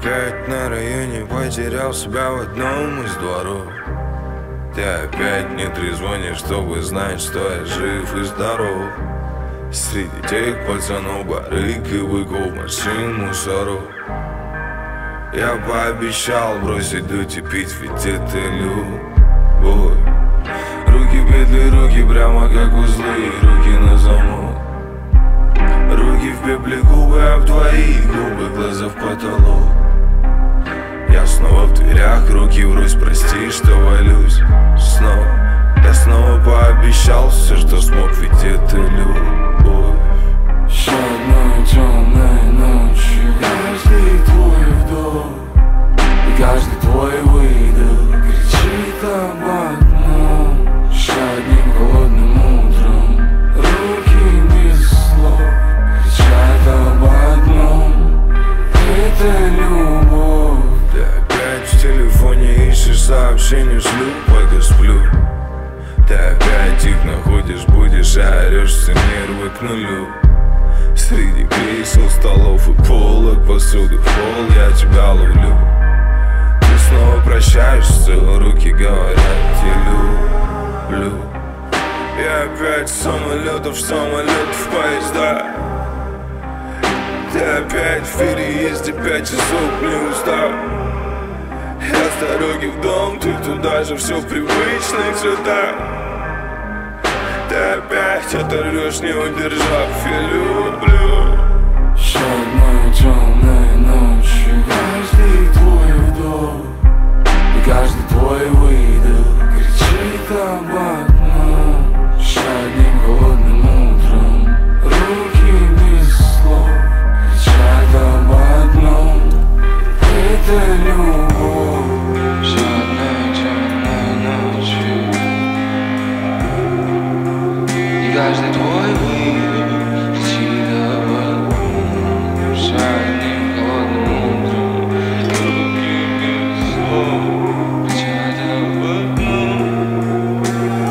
опять на районе потерял себя в одном из дворов. Ты опять не трезвонишь, чтобы знать, что я жив и здоров. Среди тех пацанов, барыг и быков, машин, мусоров. Я пообещал бросить дуть и пить, ведь это любовь. Руки в петли, руки прямо как узлы, руки на замок. Руки в пепле, губы об твои губы, глаза в потолок. Я снова в дверях, руки врозь, прости, что валюсь снова. Я снова пообещал все, что смог, ведь это любовь. Еще одной темной ночью каждый твой вдох и каждый твой выдох кричит об одном. Еще одним холодным утром руки без слов кричат об одном. Это любовь. Ты опять в телефоне ищешь сообщения, шлю, пока сплю. Ты опять их находишь, будешь, а орешься, нервы к нулю. Среди кресел, столов и полок, посуды в пол я тебя ловлю. Ты снова прощаешься, руки говорят, я люблю. Я опять с самолетов, в поезда. Ты опять в переезде, 5 часов не устал. Я с дороги в дом, ты туда же, все в привычных цветах. Ты опять оторвешь, не удержав, я люблю. Еще одной темной ночью каждый твой вдох и каждый твой выдох кричит об одном. Еще одним холодным утром руки без слов кричат об одном. Это любовь. Еще одной темной ночью и каждый твой выдох кричит об одном. Еще одним холодным утром руки без слов кричат об одном.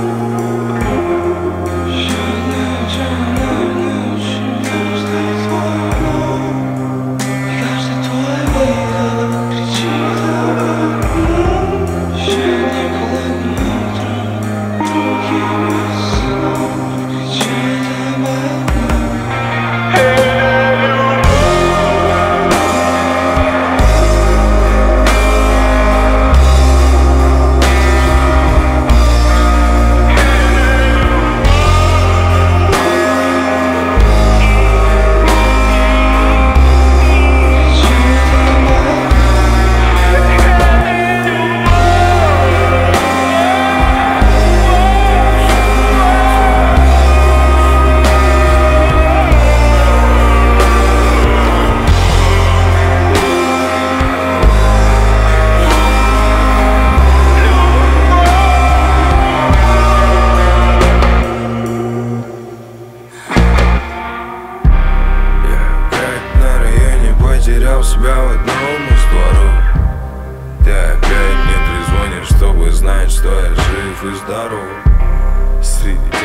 Еще одной темной ночью каждый твой вдох и каждый твой выдох кричит об одном. Еще одним холодным утром руки без слов кричат об одном. Потерял себя в одном из дворов. Ты опять не трезвонишь, чтобы знать, что я жив и здоров. Среди